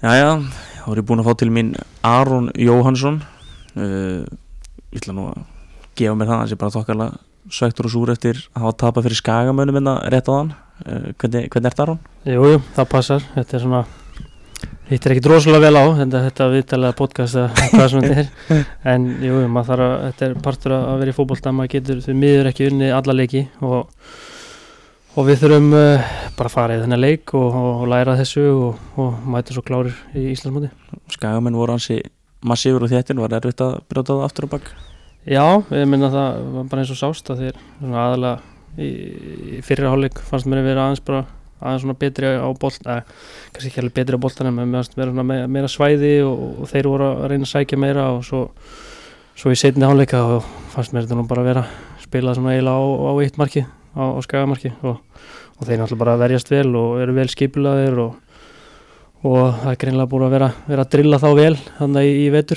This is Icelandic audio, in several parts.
Jæja, þá er ég búinn að fá til mín Aron Jóhannsson. Ég ætla nú að gefa mér það, hans ég bara þokkalega sveiktur og súr eftir að hafa tapað fyrir Skagamönnum minna rétt á þann. Hvernig ertu, Aron? Jú, það passar. Þetta er svona, hittir ekki rosalega vel á, þetta viðtalega podcast eða hvað sem þetta er. En jú, þetta er partur að vera í fótbolta, maður getur því miður ekki unnið alla leiki og við þurfum bara að fara í þennan leik og læra þessu og mæta svo klárir í Íslandsmóti. Skagamenn voru ansi massífur og þéttin, var erfitt að brjóta það aftur á bak? Já, ég minna það var bara eins og sást að þeir aðalega í fyrri hálfleik fannst mér að vera aðeins svona betri á bolta, kannski ekki alveg betri á boltanum, en mér fannst vera meira svæði og þeir voru að reyna að sækja meira og svo í seinni hálfleika og fannst mér þetta nú bara vera spilað svona eiginlega á eitt marki á Skagamarki og þeir náttúrulega bara verjast vel og eru vel skipulaðir og það er greinilega búin að vera að drilla þá vel þannig í vetur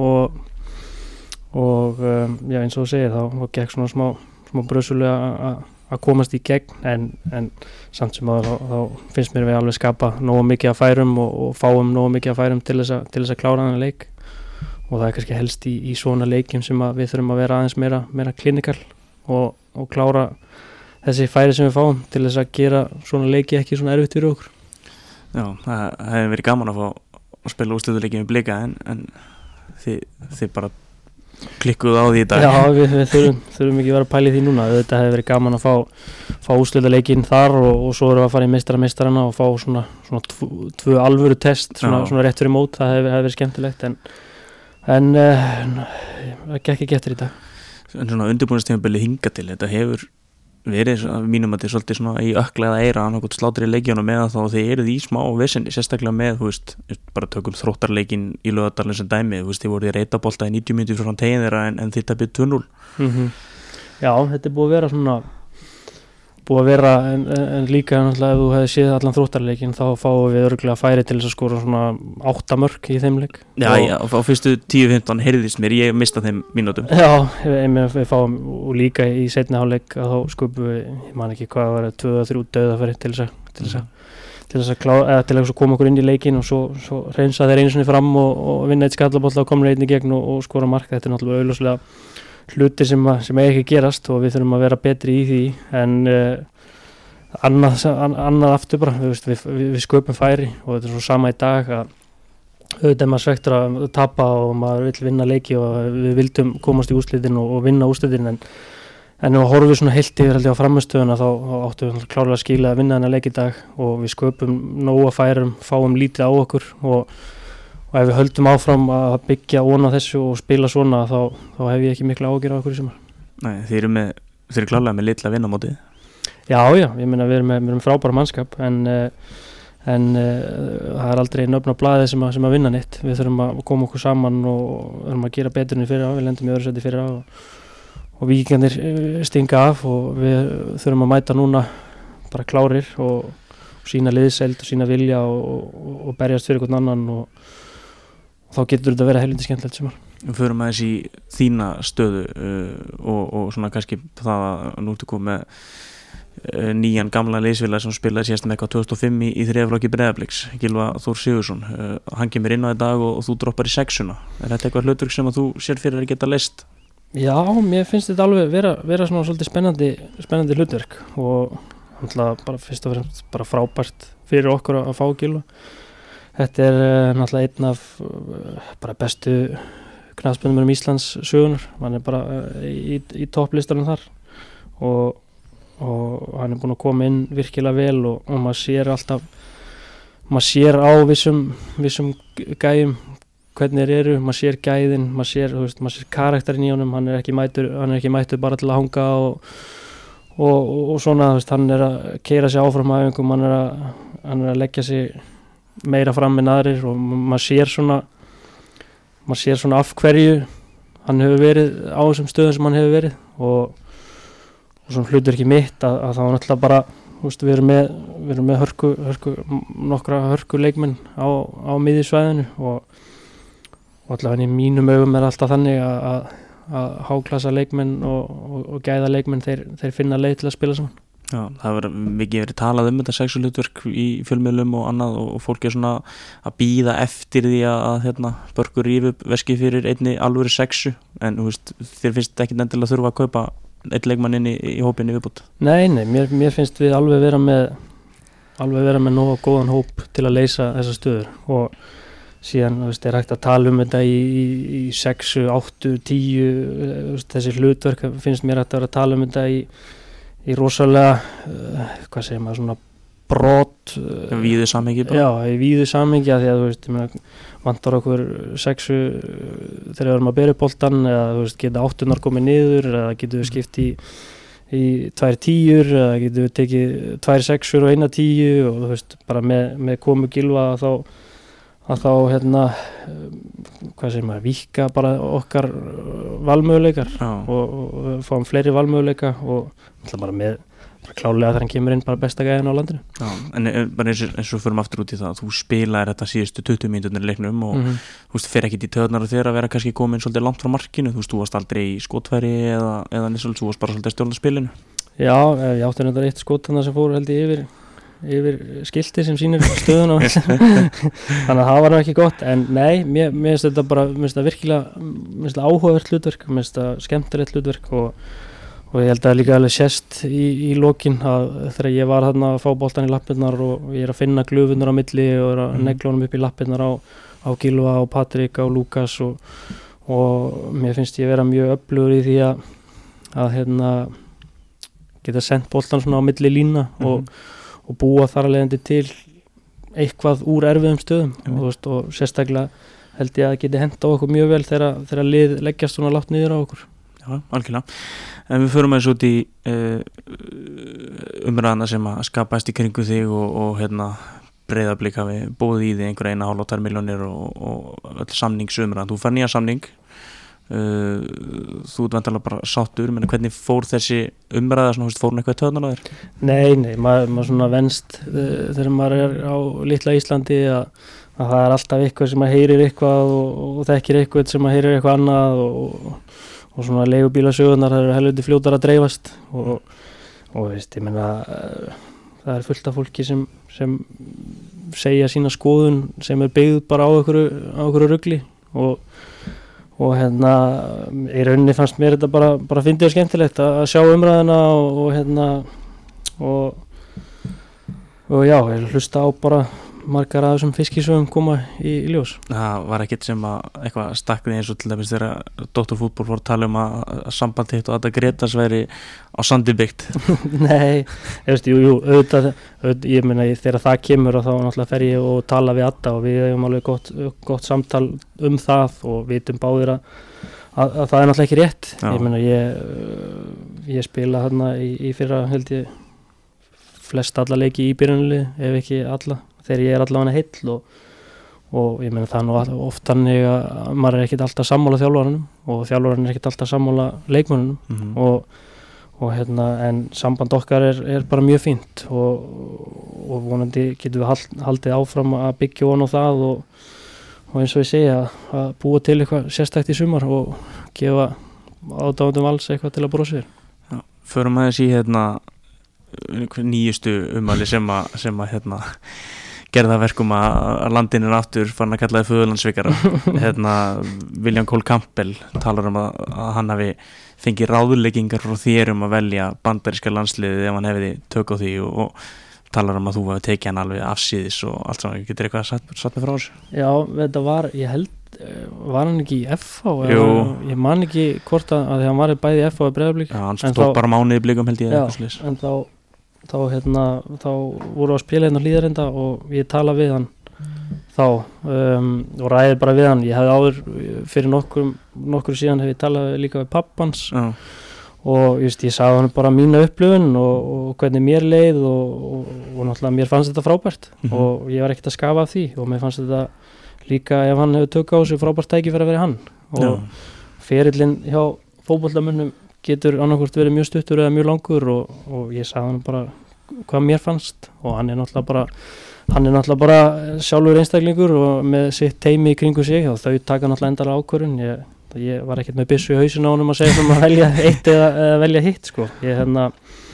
og já, eins og þú segir þá gekk svona smá brösulega að komast í gegn en samt sem að þá finnst mér við alveg skapa nógu mikið af færum og fáum nógu mikið af færum til þess að klára þennan leik og það er kannski helst í svona leikjum sem að við þurfum að vera aðeins meira klinikal og klára þessi færi sem við fáum til þess að gera svona leiki ekki svona erfitt fyrir okkur. Já, það hefði verið gaman að fá að spila úrslitaleiki með Blika en þið bara klikkuðu á því í dag. Já, við þurfum ekki að vera að pæla í því núna. Þetta hefði verið gaman að fá úrslitaleikin þar og svo erum við að fara í meistarana og fá svona tvö alvöru test svona rétt fyrir mót. Það hefði verið skemmtilegt en það gekk ekki eftir í dag. En svona undirbúningstímabilið hingað til, þetta hefur verið mínum að þetta er svolítið svona í ökla eða eira annað slátur í leikjunum með þá þið eruð í smá vesenni, sérstaklega með, þú veist, bara tökum Þróttarleikin í Laugardalnum sem dæmi, þú veist, þið voruð í reitabolta í 90 mínútur frá tegin þeirra en þið tapið 2-0. Já, þetta er búið að vera en líka náttúrulega ef þú hefði séð allan Þróttarleikin þá fáum við örugglega færi til þess að skora svona 8 mörk í þeim leik. Já, á fyrstu 10-15 heyrðist mér, ég mista þeim mínútum. Já, við fáum og líka í seinni hálfleik að þá skupum við, ég man ekki hvað var 2-3 dauðafæri til þess að koma okkur inn í leikin og svo reynsa þeir einu sinni fram og vinna eitt skallabolta og komna einn í gegn og skora mark. Þetta er náttúrulega augljóslega hluti sem ekki gerast og við þurfum að vera betri í því en annað aftur bara, við sköpum færi og þetta er svo sama í dag að auðvitað maður svektur að tapa og maður vill vinna leiki og við vildum komast í úrslitin og vinna úrslitin en ef við horfum svona heilt yfir held ég á frammistöðuna þá áttum við klárlega að skila að vinna þennan leik í dag og við sköpum nóga færum, fáum lítið á okkur og ef við höldum áfram að byggja ofan á þessu og spila svona þá hef ég ekki mikla áhyggjur á okkur í sumar. Nei, þeir eru klárlega með litla vinnamótið. Já, ég meina við erum frábæra mannskap en það er aldrei nöfn á blaði sem að vinna neitt. Við þurfum að koma okkur saman og þurfum að gera betur enn í fyrra, við lendum í öðru sæti fyrra og Víkingarnir stinga af og við þurfum að mæta núna bara klárir og sína liðseld og sína vilja og berjast fyrir einhvern annan og þá getur þetta verið helviti skemmtilegt sumar. Við förum aðeins í þína stöðu og svona kannski það að nú ertu komið með nýjan gamla liðsfélag sem spilaði síðast með eitthvað 2005 í þriðaflokki Breiðabliks, Gylfa Þór Sigurðsson. Hann kemur inn á í dag og þú droppar í 6-una. Er þetta eitthvað hlutverk sem að þú sér fyrir að geta leyst? Já, mér finnst þetta alveg vera svona svolítið spennandi hlutverk og náttúrulega bara fyrst og fremst bara frábært fyrir okkur að fá Gylfa. Þetta er náttúrulega einn af bara bestu knattspyrnumönnum Íslands sögunar. Hann er bara í topplistanum þar og hann er búinn að koma inn virkilega vel og maður sér á vissum gæjum hvernig þeir eru, maður sér gæðin, maður sér karakterinn í honum, hann er ekki mættur bara til að hanga og svona, hann er að keyra sig áfram á æfingum, hann er að leggja sig meira fram en aðrir og maður sér svona af hverju hann hefur verið á þessum stöðum sem hann hefur verið og svona hlutur ekki mitt að þá náttúrulega bara við erum með nokkra hörku leikmenn á miðjusvæðinu og allavega í mínum augum er alltaf þannig að háklassa leikmenn og gæða leikmenn þeir finna leið til að spila saman. Já, það verið mikið verið talað þetta sexuhlutverk í fjölmiðlum og annað og fólk svona að bíða eftir því að Börkur rífi upp veski fyrir einni alvöru sexu en þér finnst ekki endilega þurfa að kaupa einn leikmann inn í hópinni viðbútt? Nei, mér finnst við alveg vera með nógu góðan hóp til að leysa þessar stöður og síðan er hægt að tala þetta í 6, 8, 10 þessi hlutverk finnst mér hægt að vera að tala þetta í rosalega hvað segir maður svona brot víðu samhengi já, í víðu samhengi að því að vantar okkur 6 þegar við erum að bera upp boltan eða geta 8 komið niður eða getum við skipt í 2 10 eða getum við tekið 2 6 og 1 10 og bara með komu Gylfa að þá hvað segir maður, víkka bara okkar valmöguleikar og fáum fleiri valmöguleika og bara með klálega þegar hann kemur inn bara besta gæðin á landinu. Já, en bara eins og förum aftur út í það að þú spilaðir þetta síðustu 20 mínúturnar í leiknum og fer ekkit í töðnar og þér að vera kannski komin svolítið langt frá markinu, þú varst aldrei í skotfæri eða nýsvöld, þú varst bara svolítið að stjórna spilinu. Já, ég átti þetta eitt skot þannig sem fór held ég yfir skilti sem sýnir stöðun og þannig að það var ekki gott en nei, mér finnst þetta bara virkilega áhugavert hlutverk, mér finnst þetta skemmtilegt hlutverk og ég held að líka alveg sést í lokin að þegar ég var þarna að fá boltan í lappirnar og ég að finna glöfunar á milli og að negla honum upp í lappirnar á Gylfa og Patrik og Lukas og mér finnst ég vera mjög öflugur í því að geta sendt boltan svona á milli lína og búa þar að leiðandi til eitthvað úr erfiðum stöðum og sérstaklega held ég að það geti hent á okkur mjög vel þegar lið leggjast svona látt niður á okkur. Já, algjörlega. En við förum aðeins út í umræðana sem að skapast í kringu þig og Breiðablik hafi bóðið í þig einhverja 1,5 milljónir og öll samningsumræðan. Þú fær nýja samning, þú ert vantarlega bara sáttur, menn hvernig fór þessi umræða, fór hún eitthvað í töðunar á þér? Nei, maður svona venst þegar maður á litla Íslandi að það alltaf eitthvað sem að heyrir eitthvað og þekkir eitthvað sem að heyrir eitthvað annað og svona leigubílasögunar, það helviti fljótar að dreifast og ég meina það fullt af fólki sem segja sína skoðun sem byggð bara á einhverju rugli og í rauninni fannst mér þetta bara fyndið og skemmtilegt að sjá umræðina og já, ég hlusta á bara margar af þessum fiskisögum koma í ljós. Það var ekkert sem að eitthvað stakni eins og til dæmis þegar Dr. Fútból fór að tala að samband hitt og þetta Gretas væri á sandi byggt. Nei, jú, auðvitað, ég meina þegar það kemur og þá náttúrulega fer ég og tala við Adda og við hefum alveg gott samtal það og vitum báðir að það er náttúrulega ekki rétt. Já. Ég meina ég spila þarna í fyrra held ég flest alla leiki í byrjunarliði, ef ekki alla þegar ég allavega heill og ég meina það nú oft þannig að maður ekkert alltaf sammála þjálfaranum og þjálfarinn ekkert alltaf sammála leikmönnunum og en samband okkar er bara mjög fínt og vonandi getum við haldið áfram að byggja von á það og eins og ég segja að búa til eitthvað sérstakt í sumar og gefa ádáðum Vals eitthvað til að brosa sér. Já, förum aðeins í nýjustu ummæli sem að gerða verkum að landin er aftur farin að kalla það föðurlandsvikara. William Cole Campbell talar að hann hafi fengið ráðleggingar frá þér að velja bandaríska landsliðið ef hann hefði tök á því og talar að þú hafi tekið hann alveg afsíðis og allt saman. Getur eitthvað satt með frá þessu? Já, þetta ég held var hann ekki í FH? Ég man ekki hvort að hann var bæði í FH og Breiðablik. Já, hann stóð bara mánuði Blikum held ég. Já, en þá voru að spila hérna Hlíðarenda og ég tala við hann þá og ræði bara við hann. Ég hefði áður fyrir nokkur síðan hef ég talað líka við pappans og ég sagði hann bara mína upplifun og hvernig mér leið og náttúrulega mér fannst þetta frábært og ég var ekkert að skafa af því og mér fannst þetta líka ef hann hefur tök á þessu frábært tækifæri að vera hann og ferillinn hjá fótboltamönnum getur annarkvort verið mjög stuttur eða mjög langur og ég sagði hann bara hvað mér fannst og hann er náttúrulega bara sjálfur einstaklingur og með sitt teymi í kringu sig og þau taka náttúrulega endalega ákvörðun. Ég var ekkert með byssu í hausinu á honum að segja að velja eitt eða velja hitt sko.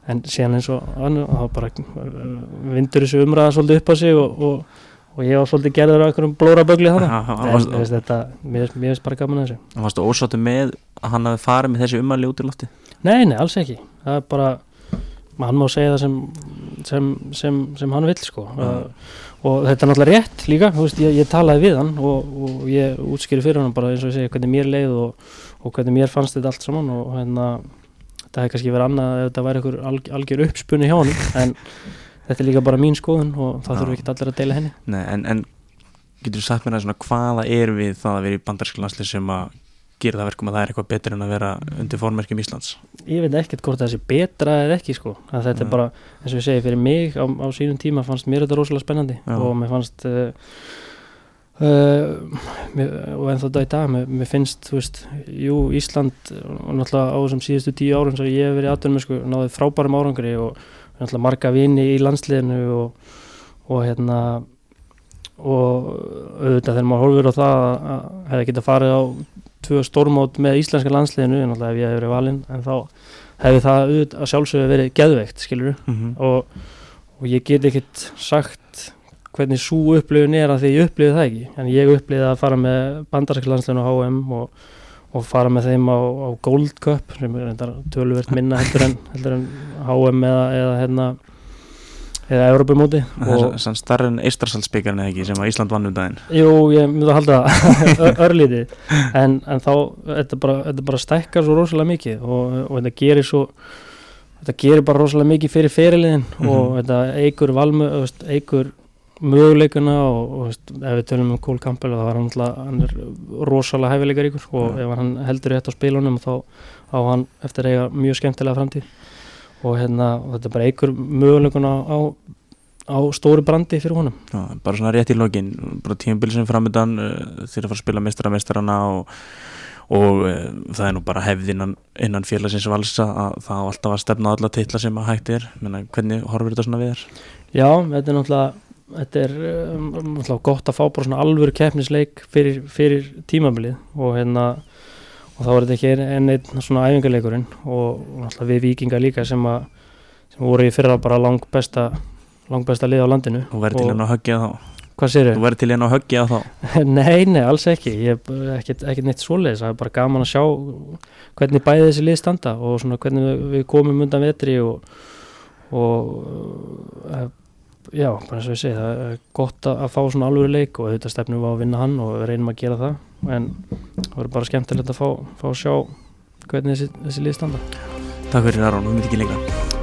en síðan eins og þá bara vindur þessu umræða svolítið upp á sig og ég var svolítið gerður á einhverjum blórabögli þarna mér finnst bara gaman að þessu. Varstu ósáttur með að hann hafi farið með þessi ummæli út í lofti? Nei, alls ekki, það bara hann má segja það sem hann vill sko. Og þetta er náttúrulega rétt líka, þú veist, ég talaði við hann og ég útskýri fyrir hann bara eins og ég segi hvernig mér leið og hvernig mér fannst þetta allt saman og þetta hefði kannski verið annað ef þetta væri einhver algjör uppspunni hjá hann en þetta er líka bara mín skoðun og það þurfi ekki allir að deila henni. Nei, en getur þú sagt mér að svona hvaða er við það að vera í bandaríska landslið sem að gera það verkum að það er eitthvað betur en að vera undir formerkjum Íslands? Ég veit ekkert hvort það sé betra eða ekki sko, að þetta er bara eins og ég segi fyrir mig á sínum tíma fannst mér þetta rosalega spennandi og mér fannst og ennþá þetta í dag mér finnst, þú veist, Ísland og náttúrulega á þessum síðustu 10 árum sem ég hef verið í atvinnum náði frábærum árangri og náttúrulega marga vini í landsliðinu og auðvitað þegar maður horfir á það að hefði getað farið á 2 stórmót með íslenska landsliðinu náttúrulega ef ég hef verið valinn en þá hefði það auðvitað að sjálfsögðu verið geðveikt skilurðu og ég get ekkert sagt hvernig sú upplifun er að því ég upplifði það ekki en ég upplifði að fara með bandaríska landsliðinu á HM og fara með þeim á Gold Cup sem er töluvert minna heldur en HM eða Evrópumóti Sann starri en Eystrasaltsbikarinn eða ekki sem að Ísland vann daginn? Jú, ég myndi að halda það örlítið en þá þetta bara stækkar svo rosalega mikið og þetta gerir bara rosalega mikið fyrir feriliðin og þetta eykur möguleikuna og ef við tölum Cole Campbell þá var hann er rosalega hæfileikaríkur og ef hann heldur rétt á spilunum þá á hann eftir að eiga mjög skemmtilega framtíð og þetta bara eykur möguleikuna á stóru brandi fyrir honum. Já, bara svona rétt í lokin, bara tímabil sem framöndan þeir að fara að spila meistarana og það er nú bara hefð innan félagsins Vals að það á alltaf að stefna alla titla sem að hægt er. Hvernig horfir þetta svona við þér? Já, þetta er náttúrulega gott að fá bara svona alvöru keppnisleik fyrir tímabilið og þá er þetta ekki einn svona æfingarleikurinn og náttúrulega við Víkingar líka sem voru í fyrra bara langbesta lið á landinu. Og verður til að höggja þá? Hvað segirðu? Þú verður til að höggja þá? Nei, alls ekki. Ég ekki neitt svoleiðis. Það er bara gaman að sjá hvernig bæði þessi lið standa og svona hvernig við komum undan vetri og já, bara eins og ég segi, það er gott að fá svona alvöru leik og auðvitað stefnum við að vinna hann og við reynum að gera það en það verður bara skemmtilegt að fá að sjá hvernig þessi lið standa. Takk fyrir Aron, við myndum ekki lengra.